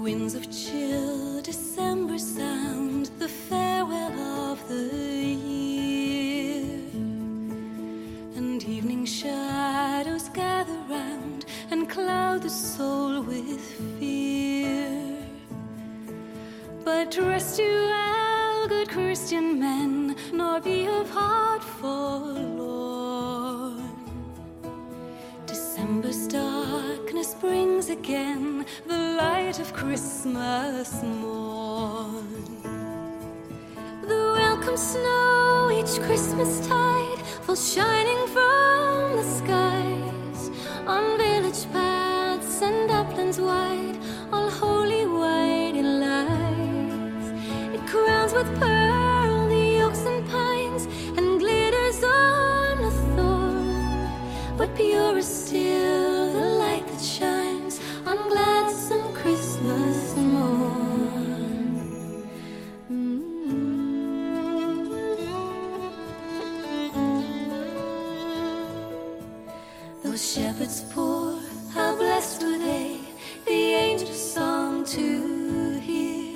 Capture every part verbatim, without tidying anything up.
winds of chill December sound the farewell of the year, and evening shadows gather round and cloud the soul with fear. But rest you well, good Christian men, nor be of heart forlorn. December's darkness brings again the light of Christmas morn. The welcome snow each Christmas tide falls shining from the skies on village paths and uplands wide, all holy white it lies. It crowns with pearl the oaks and pines and glitters on the thorn, but pure is still the light that shines on gladsome Christmas morn. Mm-hmm. Those shepherds poor, how blessed were they, the angel's song to hear.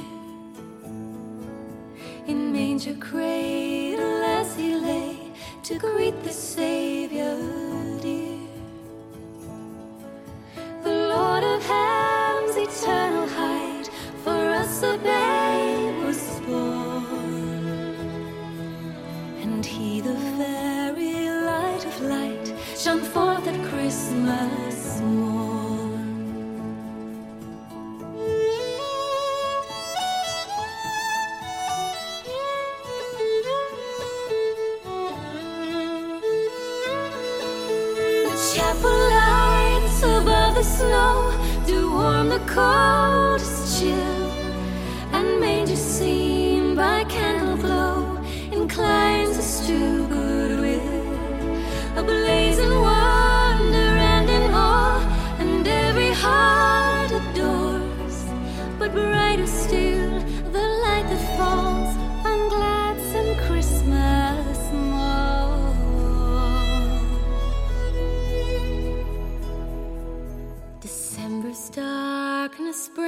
In manger cradle as he lay to greet the Savior dear. The Lord of heaven's eternal height, for us a babe was born. And he, the very light of light, shone forth at Christmas morn. The chapel lights above the snow do warm the coldest chill, and manger seen by candle glow inclines us to goodwill. Ablaze in wonder and in awe, and every heart adores. But brighter still the light that falls on gladsome Christmas morn. December's darkness brings